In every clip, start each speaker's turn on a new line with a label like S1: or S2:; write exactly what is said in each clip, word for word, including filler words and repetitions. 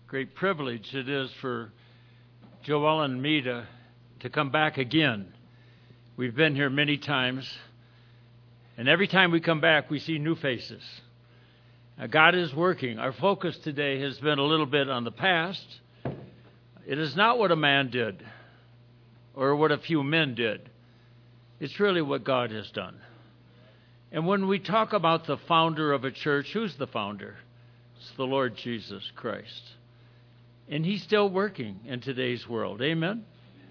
S1: great privilege it is for Joel and me to, to come back again. We've been here many times, and every time we come back, we see new faces. Uh, God is working. Our focus today has been a little bit on the past. It is not what a man did or what a few men did. It's really what God has done. And when we talk about the founder of a church, who's the founder? It's the Lord Jesus Christ. And he's still working in today's world. Amen?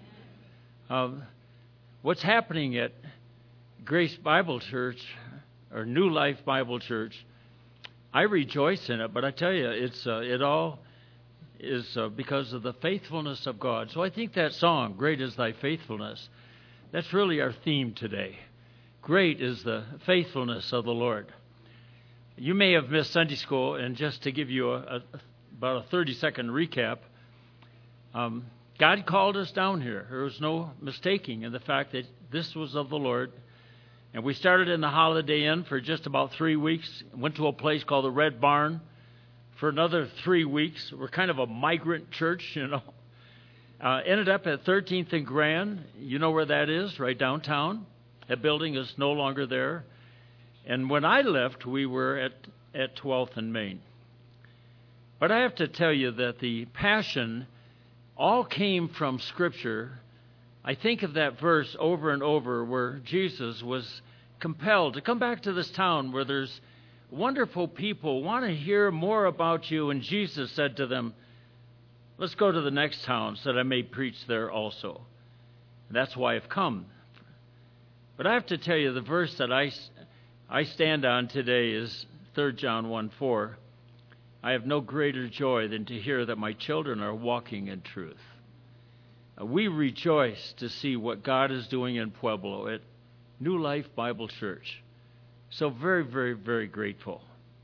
S1: Um, what's happening at Grace Bible Church, or New Life Bible Church, I rejoice in it, but I tell you, it's uh, it all is uh, because of the faithfulness of God. So I think that song, Great is Thy Faithfulness, that's really our theme today. Great is the faithfulness of the Lord. You may have missed Sunday school, and just to give you a, a, about a thirty-second recap, um, God called us down here. There was no mistaking in the fact that this was of the Lord. And we started in the Holiday Inn for just about three weeks, went to a place called the Red Barn for another three weeks. We're kind of a migrant church, you know. Uh, ended up at thirteenth and Grand. You know where that is, right downtown. That building is no longer there. And when I left, we were at, at twelfth and Main. But I have to tell you that the passion all came from Scripture. I think of that verse over and over where Jesus was compelled to come back to this town where there's wonderful people, want to hear more about you. And Jesus said to them, let's go to the next town so that I may preach there also. And that's why I've come. But I have to tell you, the verse that I, I stand on today is Third John one four. I have no greater joy than to hear that my children are walking in truth. Uh, we rejoice to see what God is doing in Pueblo at New Life Bible Church. So very, very, very grateful.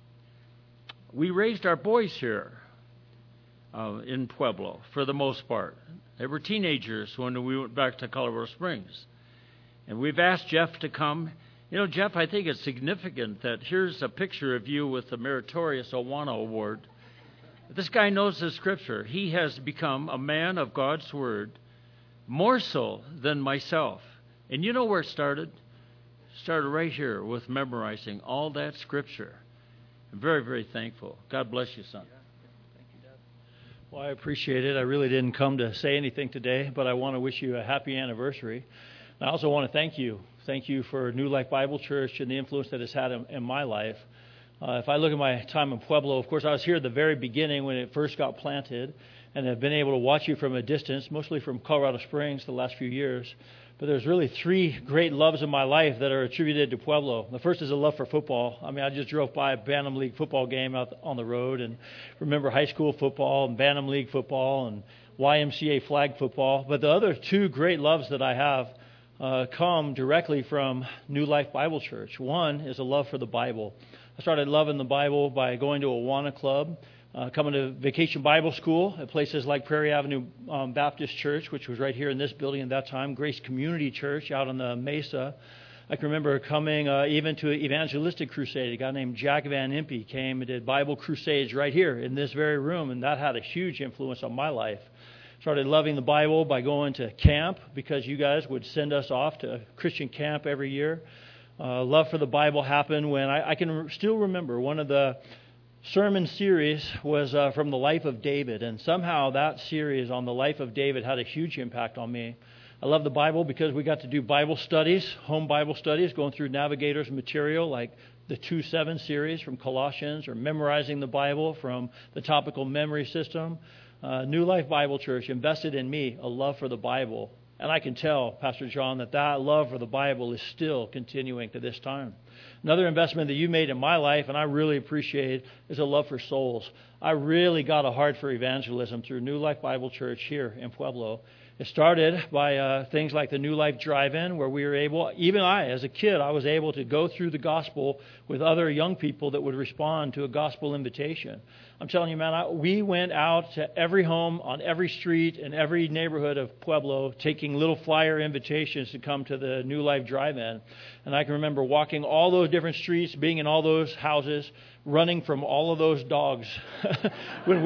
S1: We raised our boys here uh, in Pueblo for the most part. They were teenagers when we went back to Colorado Springs. And we've asked Jeff to come. You know, Jeff, I think it's significant that here's a picture of you with the Meritorious Awana Award. This guy knows the Scripture. He has become a man of God's Word, more so than myself. And you know where it started? It started right here with memorizing all that Scripture. I'm very, very thankful. God bless you, son.
S2: Thank you, Dad. Well, I appreciate it. I really didn't come to say anything today, but I want to wish you a happy anniversary. I also want to thank you. Thank you for New Life Bible Church and the influence that it's had in, in my life. Uh, if I look at my time in Pueblo, of course, I was here at the very beginning when it first got planted, and have been able to watch you from a distance, mostly from Colorado Springs the last few years. But there's really three great loves in my life that are attributed to Pueblo. The first is a love for football. I mean, I just drove by a Bantam League football game out on the road and remember high school football and Bantam League football and Y M C A flag football. But the other two great loves that I have Uh, come directly from New Life Bible Church. One is a love for the Bible. I started loving the Bible by going to Awana Club, uh, coming to Vacation Bible School at places like Prairie Avenue um, Baptist Church, which was right here in this building at that time, Grace Community Church out on the Mesa. I can remember coming uh, even to an evangelistic crusade. A guy named Jack Van Impe came and did Bible crusades right here in this very room, and that had a huge influence on my life. Started loving the Bible by going to camp because you guys would send us off to Christian camp every year. Uh, love for the Bible happened when I, I can re- still remember one of the sermon series was uh, from the life of David. And somehow that series on the life of David had a huge impact on me. I love the Bible because we got to do Bible studies, home Bible studies, going through Navigator's material like the two seven series from Colossians or memorizing the Bible from the topical memory system. Uh, New Life Bible Church invested in me a love for the Bible. And I can tell, Pastor John, that that love for the Bible is still continuing to this time. Another investment that you made in my life, and I really appreciate, is a love for souls. I really got a heart for evangelism through New Life Bible Church here in Pueblo. It started by uh, things like the New Life Drive-In, where we were able, even I, as a kid, I was able to go through the gospel with other young people that would respond to a gospel invitation. I'm telling you, man, I, we went out to every home, on every street, in every neighborhood of Pueblo, taking little flyer invitations to come to the New Life Drive-In. And I can remember walking all those different streets, being in all those houses, running from all of those dogs. when we...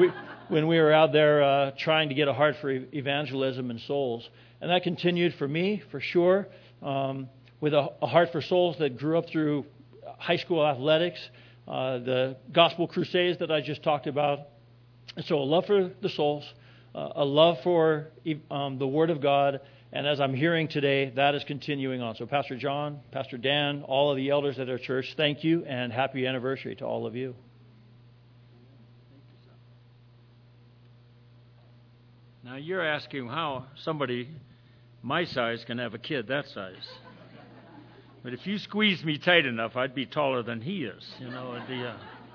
S2: when we were out there uh, trying to get a heart for evangelism and souls. And that continued for me, for sure, um, with a, a heart for souls that grew up through high school athletics, uh, the gospel crusades that I just talked about. And so a love for the souls, uh, a love for um, the Word of God, and as I'm hearing today, that is continuing on. So Pastor John, Pastor Dan, all of the elders at our church, thank you, and happy anniversary to all of you.
S1: Now you're asking how somebody my size can have a kid that size. But if you squeeze me tight enough, I'd be taller than he is. You know, it'd be, uh...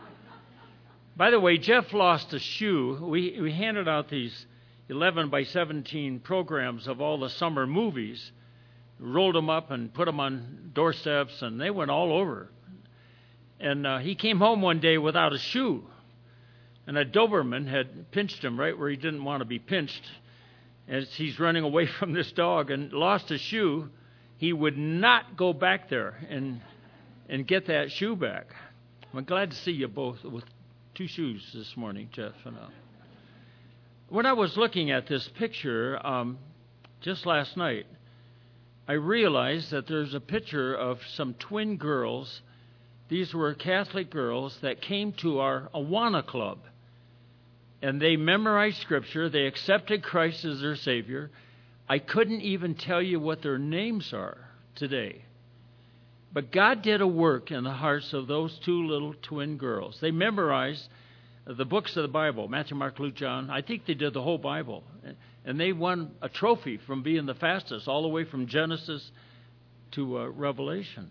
S1: By the way, Jeff lost a shoe. We we handed out these eleven by seventeen programs of all the summer movies, rolled them up and put them on doorsteps, and they went all over. And uh, he came home one day without a shoe. And a Doberman had pinched him right where he didn't want to be pinched. As he's running away from this dog and lost a shoe, he would not go back there and and get that shoe back. I'm glad to see you both with two shoes this morning, Jeff. And, uh, when I was looking at this picture um, just last night, I realized that there's a picture of some twin girls. These were Catholic girls that came to our Awana Club. And they memorized Scripture. They accepted Christ as their Savior. I couldn't even tell you what their names are today. But God did a work in the hearts of those two little twin girls. They memorized the books of the Bible, Matthew, Mark, Luke, John. I think they did the whole Bible. And they won a trophy from being the fastest, all the way from Genesis to uh, Revelation.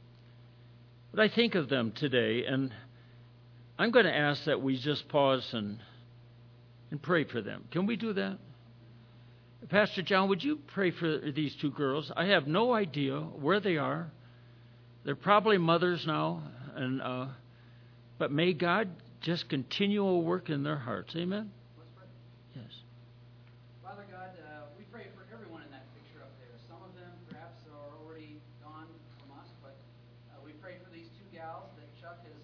S1: But I think of them today, and I'm going to ask that we just pause and and pray for them. Can we do that? Pastor John, would you pray for these two girls? I have no idea where they are. They're probably mothers now, and uh, but may God just continue a work in their hearts. Amen?
S3: Let's pray.
S1: Yes.
S3: Father God, uh, we pray for everyone in that picture up there. Some of them perhaps are already gone from us, but uh, we pray for these two gals that Chuck has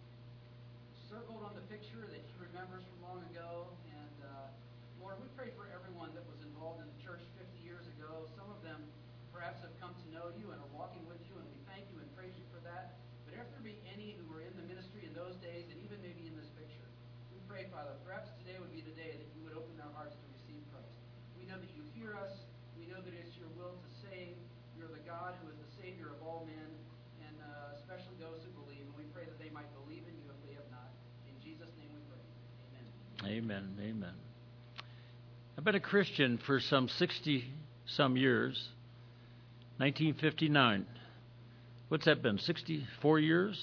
S3: circled on the picture that he remembers from long ago. And uh, Lord, we pray for everyone that was involved in the church fifty years ago. Some of them perhaps have come to know you and are walking with you, and we thank you and praise you for that. But if there be any who were in the ministry in those days, and even maybe in this picture, we pray, Father, perhaps today would be the day that you would open their hearts to receive Christ. We know that you hear us. We know that it's your will to save. You're the God who is the Savior of all men, and uh, especially those who believe. And we pray that they might believe in you if they have not. In Jesus' name we pray. Amen.
S1: Amen. Amen. I've been a Christian for some sixty-some years. nineteen fifty-nine. What's that been? sixty-four years?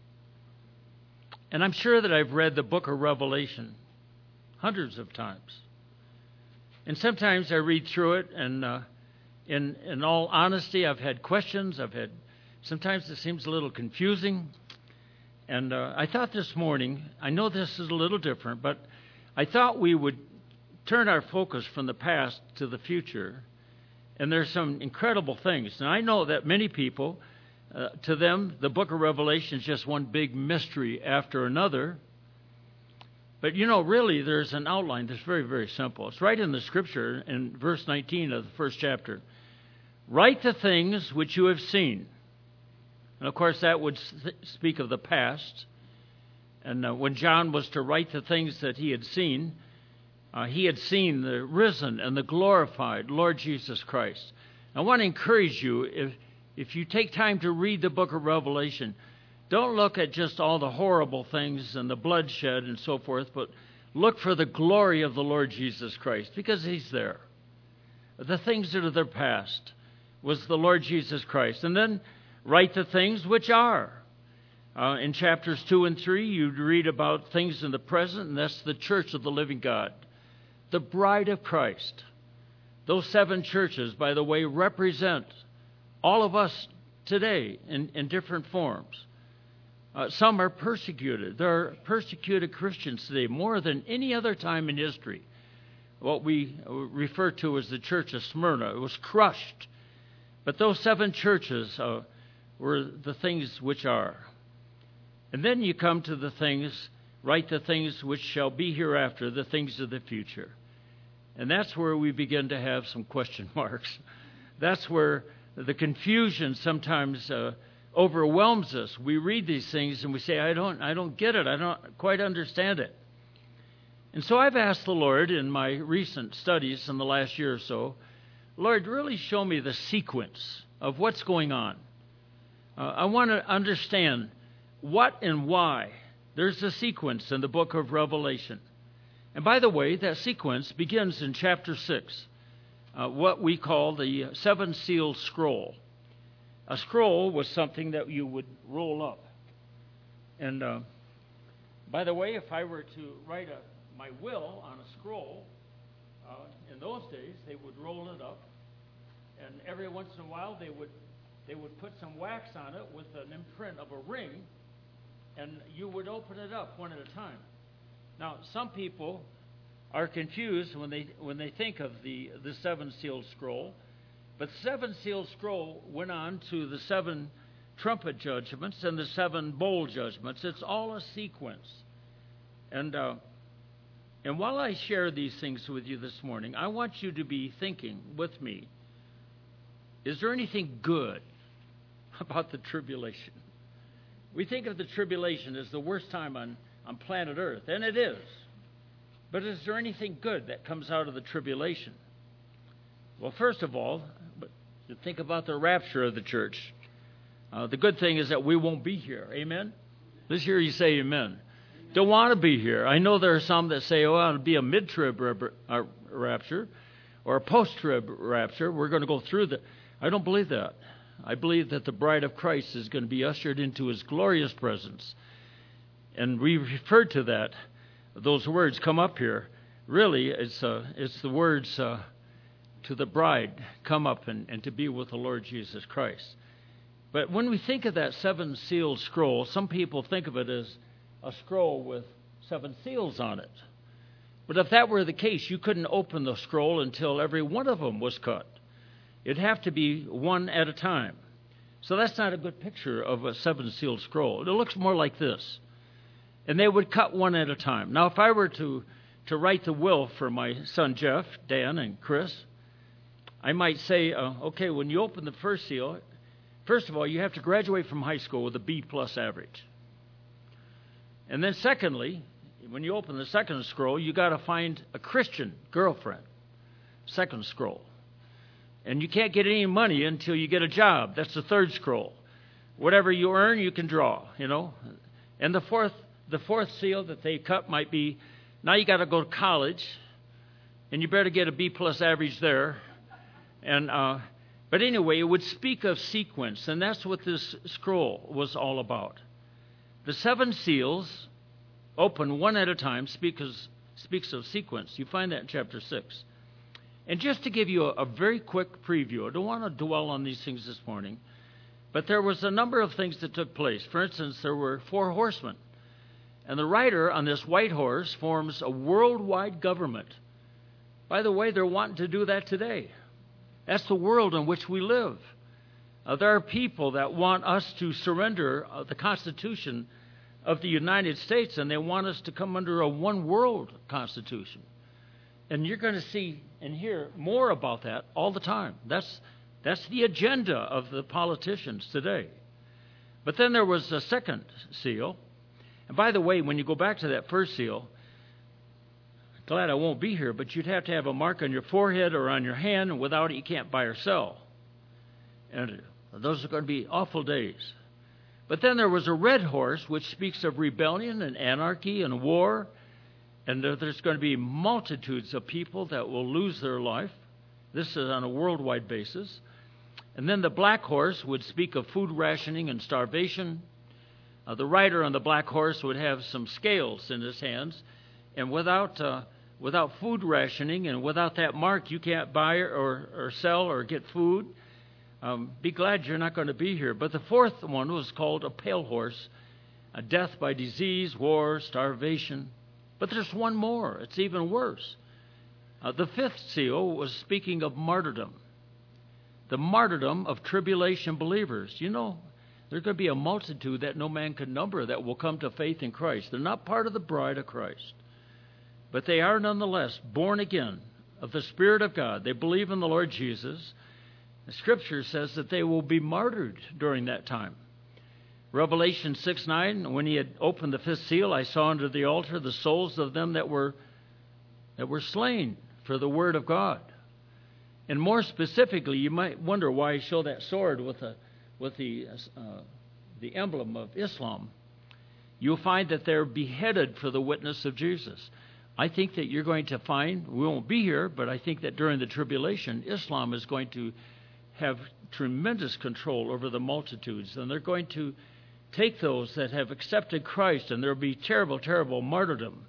S1: And I'm sure that I've read the book of Revelation hundreds of times. And sometimes I read through it, and uh, in in all honesty, I've had questions. I've had sometimes it seems a little confusing. And uh, I thought this morning, I know this is a little different, but I thought we would turn our focus from the past to the future. And there's some incredible things. And I know that many people, uh, to them, the book of Revelation is just one big mystery after another. But, you know, really, there's an outline that's very, very simple. It's right in the Scripture in verse nineteen of the first chapter. Write the things which you have seen. And, of course, that would speak of the past. And uh, when John was to write the things that he had seen, uh, he had seen the risen and the glorified Lord Jesus Christ. I want to encourage you, if, if you take time to read the book of Revelation, don't look at just all the horrible things and the bloodshed and so forth, but look for the glory of the Lord Jesus Christ, because he's there. The things that are their past was the Lord Jesus Christ. And then write the things which are. Uh, in chapters two and three, you read about things in the present, and that's the church of the living God, the bride of Christ. Those seven churches, by the way, represent all of us today in, in different forms. Uh, some are persecuted. There are persecuted Christians today more than any other time in history. What we refer to as the church of Smyrna, it was crushed. But those seven churches uh, were the things which are. And then you come to the things write the things which shall be hereafter, the things of the future. And that's where we begin to have some question marks. That's where the confusion sometimes uh, overwhelms us. We read these things and we say, I don't, I don't get it. I don't quite understand it. And so I've asked the Lord in my recent studies in the last year or so, Lord, really show me the sequence of what's going on. Uh, I want to understand what and why. There's a sequence in the book of Revelation. And by the way, that sequence begins in chapter six, uh, what we call the seven seal scroll. A scroll was something that you would roll up. And uh, by the way, if I were to write a, my will on a scroll, uh, in those days, they would roll it up. And every once in a while, they would they would put some wax on it with an imprint of a ring, and you would open it up one at a time. Now, some people are confused when they when they think of the, the seven-sealed scroll, but the seven-sealed scroll went on to the seven trumpet judgments and the seven bowl judgments. It's all a sequence. And uh, and while I share these things with you this morning, I want you to be thinking with me, is there anything good about the tribulation? We think of the tribulation as the worst time on, on planet Earth, and it is. But is there anything good that comes out of the tribulation? Well, first of all, think about the rapture of the church. Uh, the good thing is that we won't be here. Amen? Let's hear you say amen. Don't want to be here. I know there are some that say, oh, it'll be a mid-trib uh, rapture or a post-trib rapture. We're going to go through the... I don't believe that. I believe that the bride of Christ is going to be ushered into his glorious presence. And we refer to that. Those words come up here. Really, it's uh, it's the words uh, to the bride, come up and, and to be with the Lord Jesus Christ. But when we think of that seven-sealed scroll, some people think of it as a scroll with seven seals on it. But if that were the case, you couldn't open the scroll until every one of them was cut. It'd have to be one at a time. So that's not a good picture of a seven-sealed scroll. It looks more like this. And they would cut one at a time. Now, if I were to, to write the will for my son Jeff, Dan, and Chris, I might say, uh, okay, when you open the first seal, first of all, you have to graduate from high school with a B plus average. And then secondly, when you open the second scroll, you got to find a Christian girlfriend. Second scroll. And you can't get any money until you get a job. That's the third scroll. Whatever you earn, you can draw, you know. And the fourth the fourth seal that they cut might be, now you got to go to college, and you better get a B plus average there. And uh, but anyway, it would speak of sequence, and that's what this scroll was all about. The seven seals, open one at a time, speak of, speaks of sequence. You find that in chapter six. And just to give you a, a very quick preview, I don't want to dwell on these things this morning, but there was a number of things that took place. For instance, there were four horsemen. And the rider on this white horse forms a worldwide government. By the way, they're wanting to do that today. That's the world in which we live. Uh, there are people that want us to surrender uh, the Constitution of the United States, and they want us to come under a one-world Constitution. And you're going to see and hear more about that all the time. That's, that's the agenda of the politicians today. But then there was a second seal. And by the way, when you go back to that first seal, glad I won't be here, but you'd have to have a mark on your forehead or on your hand, and without it you can't buy or sell. And those are going to be awful days. But then there was a red horse, which speaks of rebellion and anarchy and war. And there's going to be multitudes of people that will lose their life. This is on a worldwide basis. And then the black horse would speak of food rationing and starvation. Uh, the rider on the black horse would have some scales in his hands. And without uh, without food rationing and without that mark, you can't buy or, or sell or get food. Um, be glad you're not going to be here. But the fourth one was called a pale horse, a death by disease, war, starvation. But there's one more. It's even worse. Uh, the fifth seal was speaking of martyrdom, the martyrdom of tribulation believers. You know, There's going to be a multitude that no man can number that will come to faith in Christ. They're not part of the bride of Christ, but they are nonetheless born again of the Spirit of God. They believe in the Lord Jesus. The Scripture says that they will be martyred during that time. Revelation six nine, when he had opened the fifth seal, I saw under the altar the souls of them that were that were slain for the word of God. And more specifically, you might wonder why he showed that sword with the with the uh, the emblem of Islam. You'll find that they're beheaded for the witness of Jesus. I think that you're going to find, we won't be here, but I think that during the tribulation, Islam is going to have tremendous control over the multitudes, and they're going to take those that have accepted Christ, and there will be terrible, terrible martyrdom.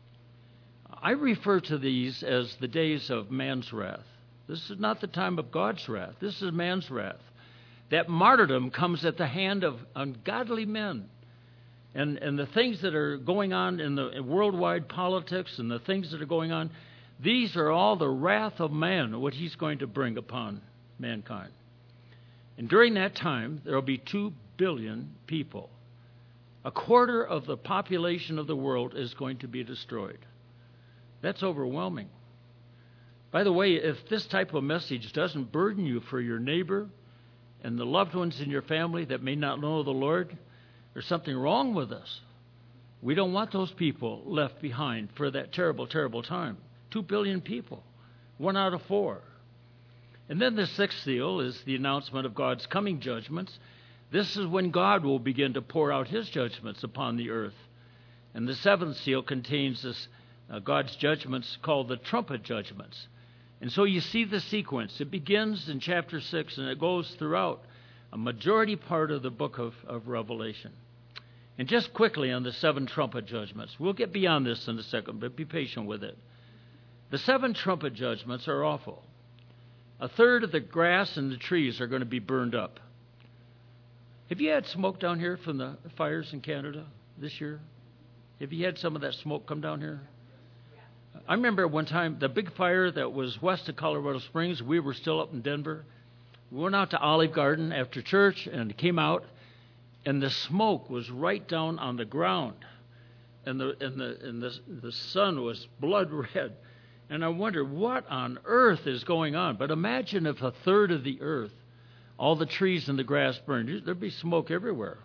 S1: I refer to these as the days of man's wrath. This is not the time of God's wrath. This is man's wrath. That martyrdom comes at the hand of ungodly men. And and the things that are going on in the in worldwide politics and the things that are going on, these are all the wrath of man, what he's going to bring upon mankind. And during that time, there will be two billion people. A quarter of the population of the world is going to be destroyed. That's overwhelming. By the way, if this type of message doesn't burden you for your neighbor and the loved ones in your family that may not know the Lord, there's something wrong with us. We don't want those people left behind for that terrible, terrible time. Two billion people, one out of four. And then the sixth seal is the announcement of God's coming judgments. This is when God will begin to pour out his judgments upon the earth. And the seventh seal contains this, uh, God's judgments called the trumpet judgments. And so you see the sequence. It begins in chapter six and it goes throughout a majority part of the book of, of Revelation. And just quickly on the seven trumpet judgments. We'll get beyond this in a second, but be patient with it. The seven trumpet judgments are awful. A third of the grass and the trees are going to be burned up. Have you had smoke down here from the fires in Canada this year? Have you had some of that smoke come down here? I remember one time the big fire that was west of Colorado Springs. We were still up in Denver. We went out to Olive Garden after church and came out, and the smoke was right down on the ground, and the and the and the the sun was blood red. And I wondered what on earth is going on. But imagine if a third of the earth, all the trees and the grass burned, there'd be smoke everywhere.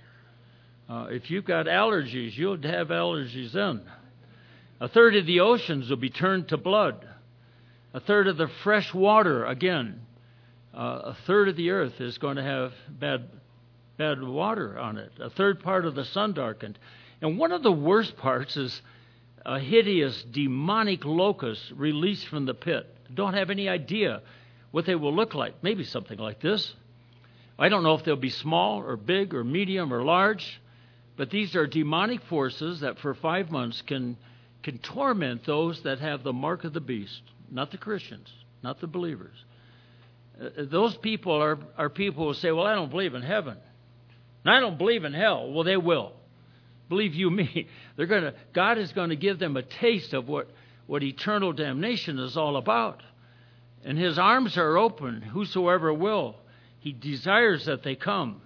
S1: Uh, if you've got allergies, you'll have allergies then. A third of the oceans will be turned to blood. A third of the fresh water, again, uh, a third of the earth is going to have bad, bad water on it. A third part of the sun darkened. And one of the worst parts is a hideous demonic locust released from the pit. Don't have any idea what they will look like. Maybe something like this. I don't know if they'll be small or big or medium or large, but these are demonic forces that for five months can can torment those that have the mark of the beast, not the Christians, not the believers. Uh, those people are, are people who say, well, I don't believe in heaven. And I don't believe in hell. Well, they will. Believe you me. They're going to. God is going to give them a taste of what, what eternal damnation is all about. And his arms are open, whosoever will. He desires that they come.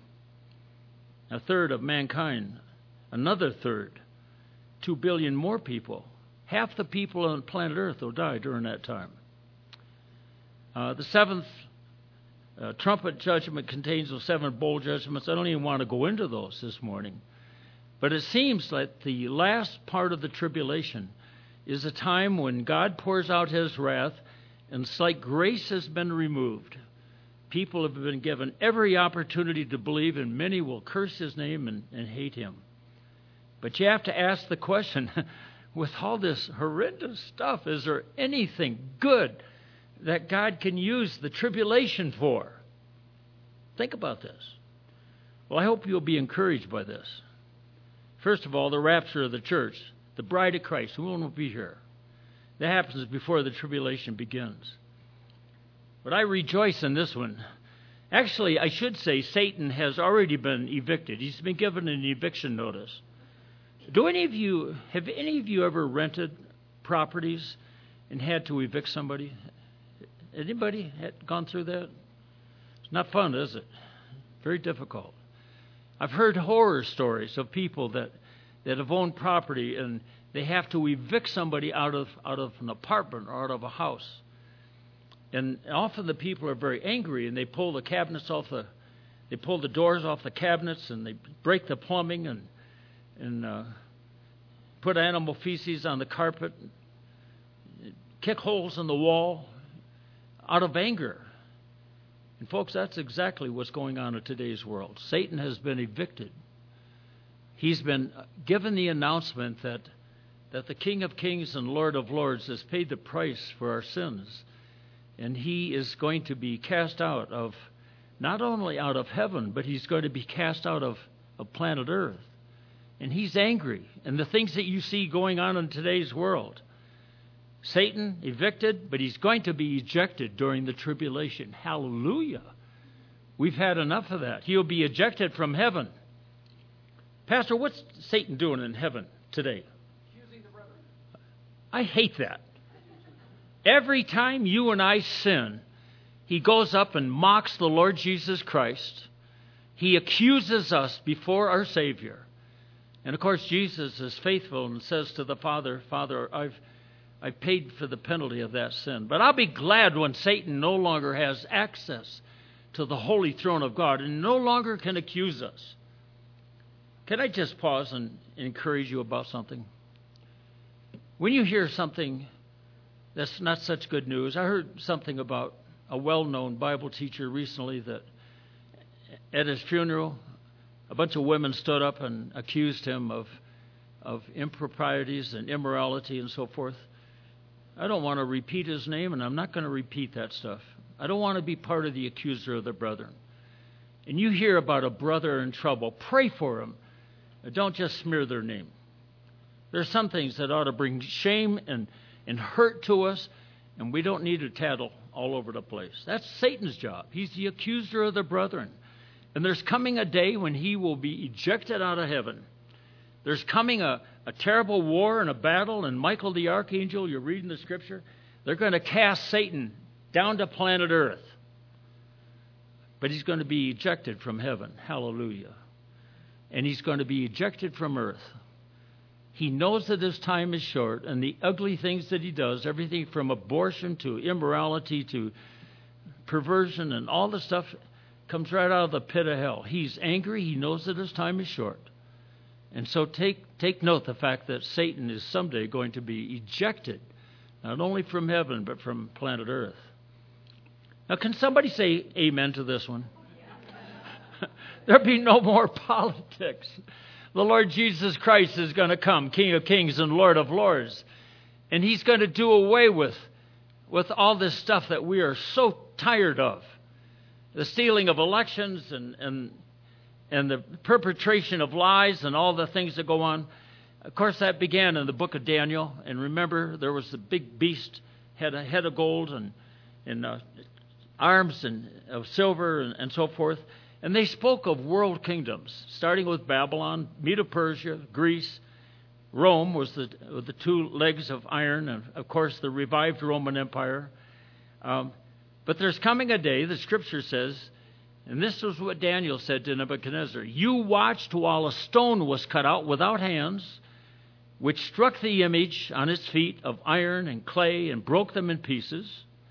S1: A third of mankind, another third, two billion more people. Half the people on planet Earth will die during that time. Uh, the seventh uh, trumpet judgment contains those seven bowl judgments. I don't even want to go into those this morning. But it seems like the last part of the tribulation is a time when God pours out his wrath, and it's like grace has been removed. People have been given every opportunity to believe, and many will curse his name and, and hate him. But you have to ask the question, with all this horrendous stuff, is there anything good that God can use the tribulation for? Think about this. Well, I hope you'll be encouraged by this. First of all, the rapture of the church, the bride of Christ, who won't be here. That happens before the tribulation begins. But I rejoice in this one. Actually, I should say Satan has already been evicted. He's been given an eviction notice. Do any of you, have any of you ever rented properties and had to evict somebody? Anybody had gone through that? It's not fun, is it? Very difficult. I've heard horror stories of people that, that have owned property and they have to evict somebody out of out of an apartment or out of a house. And often the people are very angry and they pull the cabinets off the, they pull the doors off the cabinets and they break the plumbing and and uh, put animal feces on the carpet, kick holes in the wall out of anger. And folks, that's exactly what's going on in today's world. Satan has been evicted. He's been given the announcement that that the King of Kings and Lord of Lords has paid the price for our sins. And he is going to be cast out of, not only out of heaven, but he's going to be cast out of, of planet Earth. And he's angry. And the things that you see going on in today's world, Satan evicted, but he's going to be ejected during the tribulation. Hallelujah. We've had enough of that. He'll be ejected from heaven. Pastor, what's Satan doing in heaven today?
S3: Accusing the brethren.
S1: I hate that. Every time you and I sin, he goes up and mocks the Lord Jesus Christ. He accuses us before our Savior. And of course, Jesus is faithful and says to the Father, Father, I've I've paid for the penalty of that sin. But I'll be glad when Satan no longer has access to the holy throne of God and no longer can accuse us. Can I just pause and encourage you about something? When you hear something that's not such good news, I heard something about a well-known Bible teacher recently that at his funeral, a bunch of women stood up and accused him of, of improprieties and immorality and so forth. I don't want to repeat his name, and I'm not going to repeat that stuff. I don't want to be part of the accuser of the brethren. And you hear about a brother in trouble, pray for him. Don't just smear their name. There's some things that ought to bring shame and, and hurt to us, and we don't need to tattle all over the place. That's Satan's job. He's the accuser of the brethren. And there's coming a day when he will be ejected out of heaven. There's coming a, a terrible war and a battle, and Michael the archangel, you're reading the scripture, they're going to cast Satan down to planet Earth. But he's going to be ejected from heaven. Hallelujah. And he's going to be ejected from earth. He knows that his time is short, and the ugly things that he does, everything from abortion to immorality to perversion and all the stuff, comes right out of the pit of hell. He's angry. He knows that his time is short. And so take take note the fact that Satan is someday going to be ejected, not only from heaven, but from planet Earth. Now, can somebody say amen to this one? There'll be no more politics. The Lord Jesus Christ is going to come, King of Kings and Lord of Lords. And he's going to do away with, with all this stuff that we are so tired of. The stealing of elections and, and, and the perpetration of lies and all the things that go on. Of course, that began in the book of Daniel. And remember, there was the big beast, had a head of gold and, and uh, arms and, of silver and, and so forth. And they spoke of world kingdoms, starting with Babylon, Medo-Persia, Greece. Rome was the, the two legs of iron, and of course the revived Roman Empire. Um, but there's coming a day, the scripture says, and this was what Daniel said to Nebuchadnezzar, you watched while a stone was cut out without hands, which struck the image on its feet of iron and clay and broke them in pieces.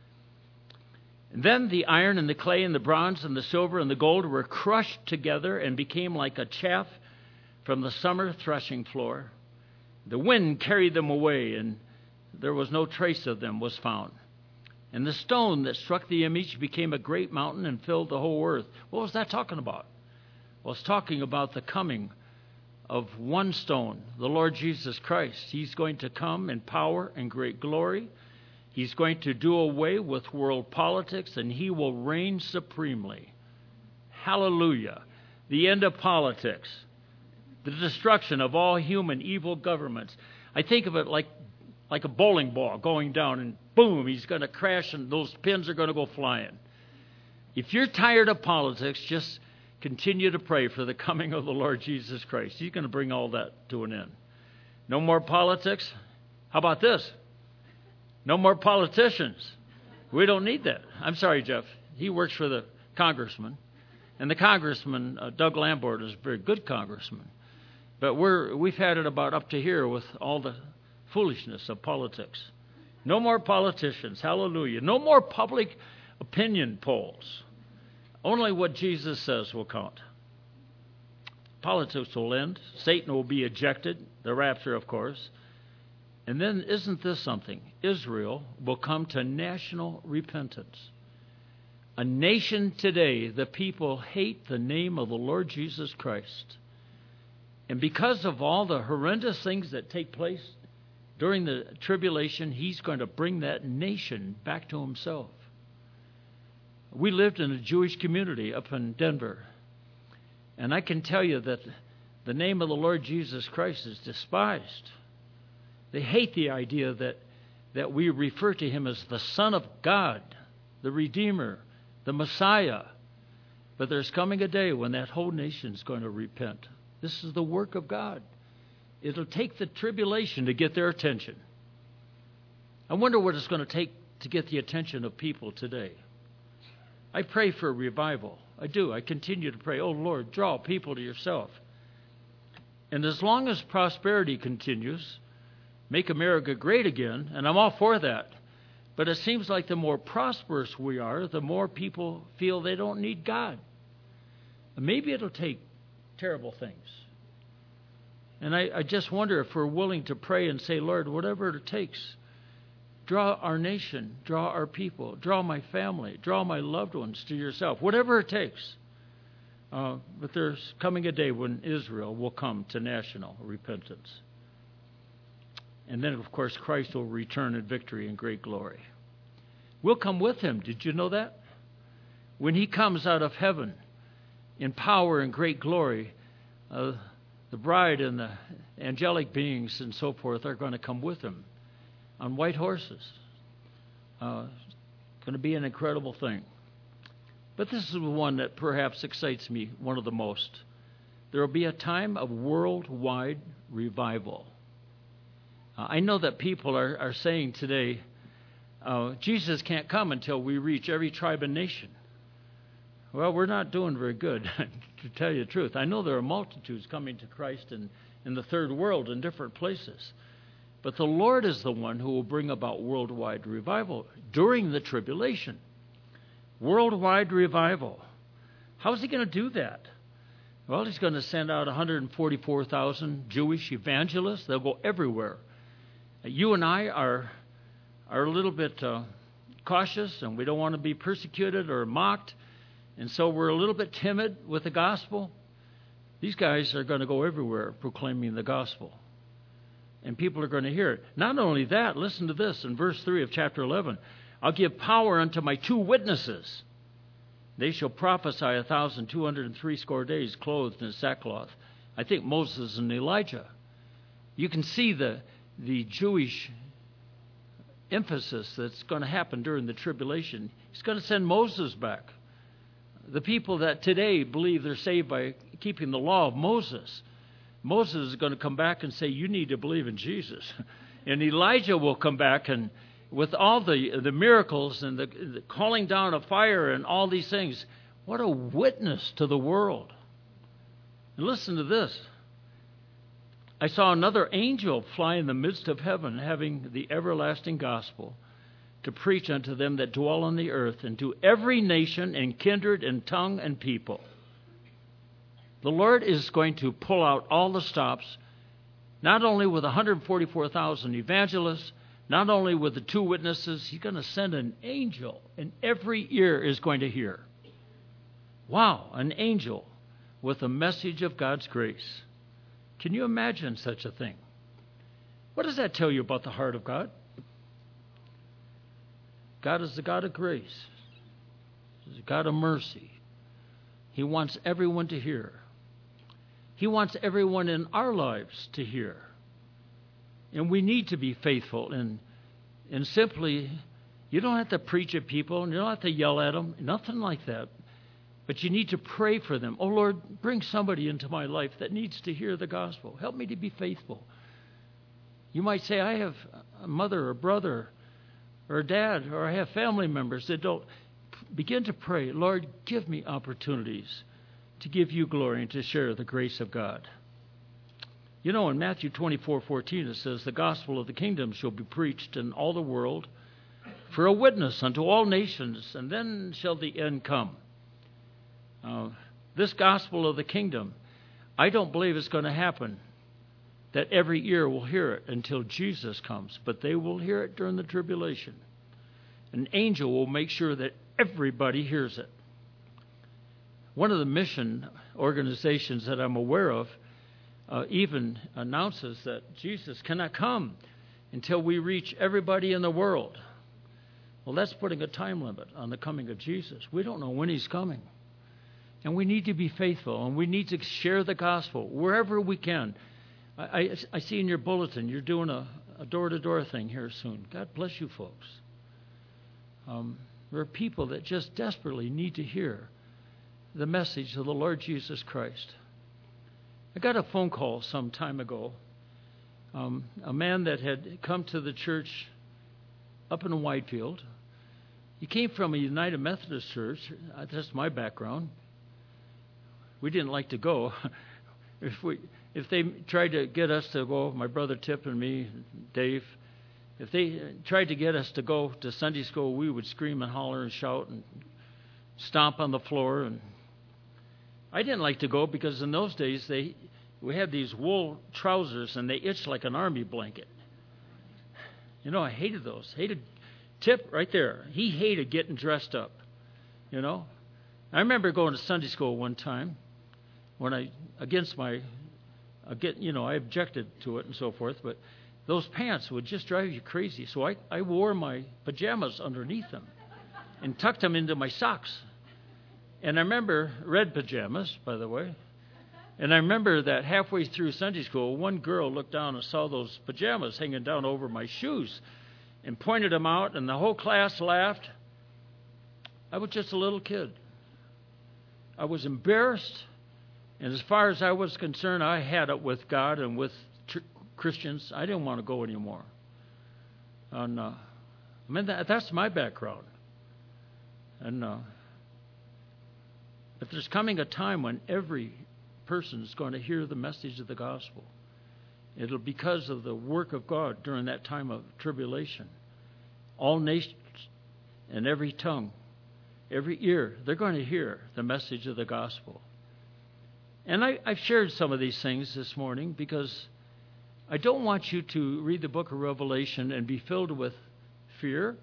S1: And then the iron and the clay and the bronze and the silver and the gold were crushed together and became like a chaff from the summer threshing floor. The wind carried them away, and there was no trace of them was found. And the stone that struck the image became a great mountain and filled the whole earth. What was that talking about? Well, it's talking about the coming of one stone, the Lord Jesus Christ. He's going to come in power and great glory. He's going to do away with world politics, and he will reign supremely. Hallelujah. The end of politics. The destruction of all human evil governments. I think of it like, like a bowling ball going down, and boom, he's going to crash, and those pins are going to go flying. If you're tired of politics, just continue to pray for the coming of the Lord Jesus Christ. He's going to bring all that to an end. No more politics. How about this? No more politicians. We don't need that. I'm sorry, Jeff. He works for the congressman. And the congressman, uh, Doug Lamborn, is a very good congressman. But we're, we've had it about up to here with all the foolishness of politics. No more politicians. Hallelujah. No more public opinion polls. Only what Jesus says will count. Politics will end. Satan will be ejected. The rapture, of course. And then, isn't this something? Israel will come to national repentance. A nation today, the people hate the name of the Lord Jesus Christ. And because of all the horrendous things that take place during the tribulation, he's going to bring that nation back to himself. We lived in a Jewish community up in Denver. And I can tell you that the name of the Lord Jesus Christ is despised. They hate the idea that, that we refer to him as the Son of God, the Redeemer, the Messiah. But there's coming a day when that whole nation is going to repent. This is the work of God. It'll take the tribulation to get their attention. I wonder what it's going to take to get the attention of people today. I pray for a revival. I do. I continue to pray, oh Lord, draw people to yourself. And as long as prosperity continues, make America great again, and I'm all for that. But it seems like the more prosperous we are, the more people feel they don't need God. And maybe it'll take terrible things. And I, I just wonder if we're willing to pray and say, Lord, whatever it takes, draw our nation, draw our people, draw my family, draw my loved ones to yourself, whatever it takes. Uh, but there's coming a day when Israel will come to national repentance. And then, of course, Christ will return in victory and great glory. We'll come with him. Did you know that? When he comes out of heaven in power and great glory, uh, the bride and the angelic beings and so forth are going to come with him on white horses. Uh, it's going to be an incredible thing. But this is the one that perhaps excites me one of the most. There will be a time of worldwide revival. Uh, I know that people are, are saying today, uh, Jesus can't come until we reach every tribe and nation. Well, we're not doing very good, to tell you the truth. I know there are multitudes coming to Christ in, in the third world in different places. But the Lord is the one who will bring about worldwide revival during the tribulation. Worldwide revival. How is he going to do that? Well, he's going to send out one hundred forty-four thousand Jewish evangelists. They'll go everywhere. You and I are, are a little bit uh, cautious, and we don't want to be persecuted or mocked. And so we're a little bit timid with the gospel. These guys are going to go everywhere proclaiming the gospel. And people are going to hear it. Not only that, listen to this in verse three of chapter eleven. I'll give power unto my two witnesses. They shall prophesy a thousand two hundred and three score days clothed in sackcloth. I think Moses and Elijah. You can see the, the Jewish emphasis that's going to happen during the tribulation. He's going to send Moses back. The people that today believe they're saved by keeping the law of Moses. Moses is going to come back and say, you need to believe in Jesus. And Elijah will come back and with all the, the miracles and the, the calling down of fire and all these things, what a witness to the world. And listen to this. I saw another angel fly in the midst of heaven, having the everlasting gospel, to preach unto them that dwell on the earth, and to every nation and kindred and tongue and people. The Lord is going to pull out all the stops, not only with one hundred forty-four thousand evangelists, not only with the two witnesses, he's going to send an angel, and every ear is going to hear. Wow, an angel with a message of God's grace. Can you imagine such a thing? What does that tell you about the heart of God? God is the God of grace. He's a God of mercy. He wants everyone to hear. He wants everyone in our lives to hear. And we need to be faithful and and simply, you don't have to preach at people and you don't have to yell at them, nothing like that. But you need to pray for them. Oh, Lord, bring somebody into my life that needs to hear the gospel. Help me to be faithful. You might say, I have a mother or brother or a dad, or I have family members that don't. Begin to pray, Lord, give me opportunities to give you glory and to share the grace of God. You know, in Matthew twenty-four fourteen, it says, the gospel of the kingdom shall be preached in all the world for a witness unto all nations, and then shall the end come. Uh, this gospel of the kingdom, I don't believe it's going to happen that every ear will hear it until Jesus comes, but they will hear it during the tribulation. An angel will make sure that everybody hears it. One of the mission organizations that I'm aware of uh, even announces that Jesus cannot come until we reach everybody in the world. Well, that's putting a time limit on the coming of Jesus. We don't know when he's coming. And we need to be faithful, and we need to share the gospel wherever we can. I, I, I see in your bulletin you're doing a, a door-to-door thing here soon. God bless you folks. Um, there are people that just desperately need to hear the message of the Lord Jesus Christ. I got a phone call some time ago. Um, a man that had come to the church up in Whitefield. He came from a United Methodist church. That's my background. We didn't like to go. if we, if they tried to get us to go, my brother Tip and me, Dave, if they tried to get us to go to Sunday school, we would scream and holler and shout and stomp on the floor. And I didn't like to go because in those days they we had these wool trousers and they itched like an army blanket. You know, I hated those. Hated Tip right there. He hated getting dressed up. You know, I remember going to Sunday school one time when I against my, against, you know, I objected to it and so forth, but those pants would just drive you crazy. So I, I wore my pajamas underneath them and tucked them into my socks. And I remember red pajamas, by the way. And I remember that halfway through Sunday school, one girl looked down and saw those pajamas hanging down over my shoes and pointed them out, and the whole class laughed. I was just a little kid. I was embarrassed, and as far as I was concerned, I had it with God and with tr- Christians. I didn't want to go anymore. And uh, I mean, that, that's my background. And uh, but there's coming a time when every person is going to hear the message of the gospel. It'll be because of the work of God during that time of tribulation. All nations and every tongue, every ear, they're going to hear the message of the gospel. And I, I've shared some of these things this morning because I don't want you to read the book of Revelation and be filled with fear.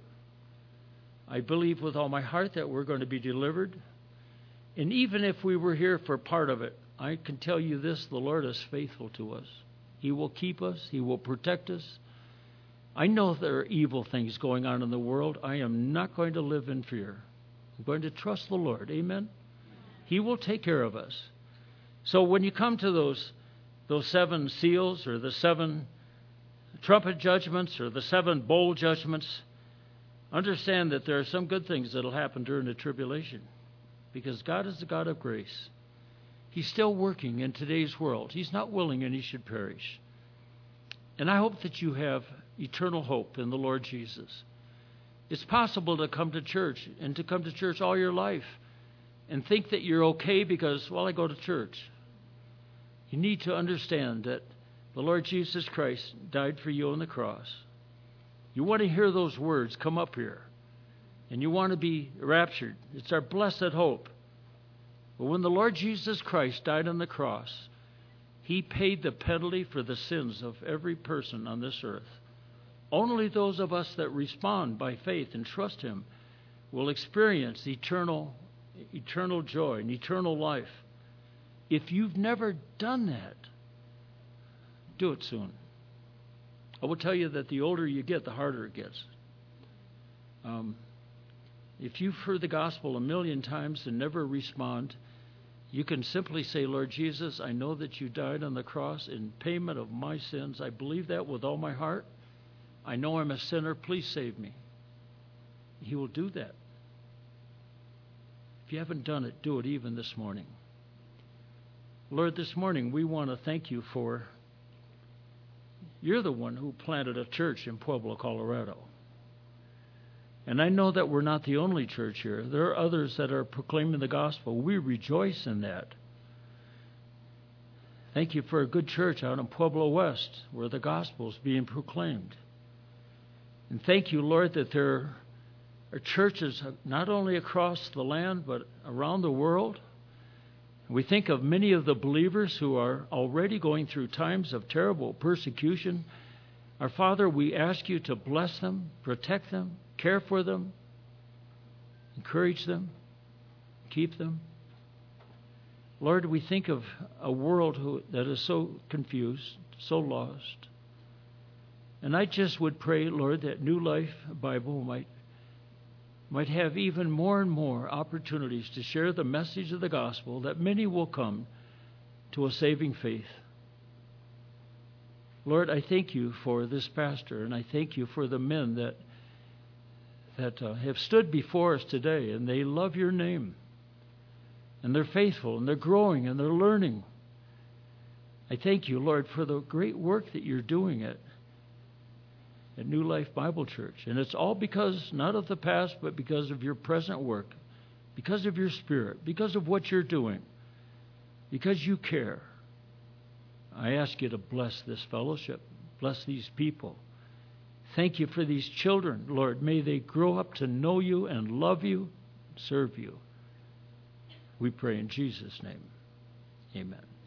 S1: I believe with all my heart that we're going to be delivered. And even if we were here for part of it, I can tell you this, the Lord is faithful to us. He will keep us. He will protect us. I know there are evil things going on in the world. I am not going to live in fear. I'm going to trust the Lord. Amen? He will take care of us. So when you come to those, those seven seals or the seven trumpet judgments or the seven bowl judgments, understand that there are some good things that will happen during the tribulation because God is the God of grace. He's still working in today's world. He's not willing any should perish. And I hope that you have eternal hope in the Lord Jesus. It's possible to come to church and to come to church all your life and think that you're okay because, well, I go to church. You need to understand that the Lord Jesus Christ died for you on the cross. You want to hear those words, come up here. And you want to be raptured. It's our blessed hope. But when the Lord Jesus Christ died on the cross, he paid the penalty for the sins of every person on this earth. Only those of us that respond by faith and trust him will experience eternal, eternal joy and eternal life. If you've never done that, do it soon. I will tell you that the older you get, the harder it gets. Um, if you've heard the gospel a million times and never respond, you can simply say, Lord Jesus, I know that you died on the cross in payment of my sins. I believe that with all my heart. I know I'm a sinner. Please save me. He will do that. If you haven't done it, do it even this morning. Lord, this morning we want to thank you for you're the one who planted a church in Pueblo, Colorado. And I know that we're not the only church here. There are others that are proclaiming the gospel. We rejoice in that. Thank you for a good church out in Pueblo West where the gospel is being proclaimed. And thank you, Lord, that there are churches not only across the land but around the world. We think of many of the believers who are already going through times of terrible persecution. Our Father, we ask you to bless them, protect them, care for them, encourage them, keep them. Lord, we think of a world who, that is so confused, so lost. And I just would pray, Lord, that New Life Bible might, might have even more and more opportunities to share the message of the gospel, that many will come to a saving faith. Lord, I thank you for this pastor, and I thank you for the men that, that uh, have stood before us today, and they love your name. And they're faithful, and they're growing, and they're learning. I thank you, Lord, for the great work that you're doing at, at New Life Bible Church. And it's all because, not of the past, but because of your present work, because of your Spirit, because of what you're doing, because you care. I ask you to bless this fellowship, bless these people. Thank you for these children, Lord. May they grow up to know you and love you, serve you. We pray in Jesus' name. Amen.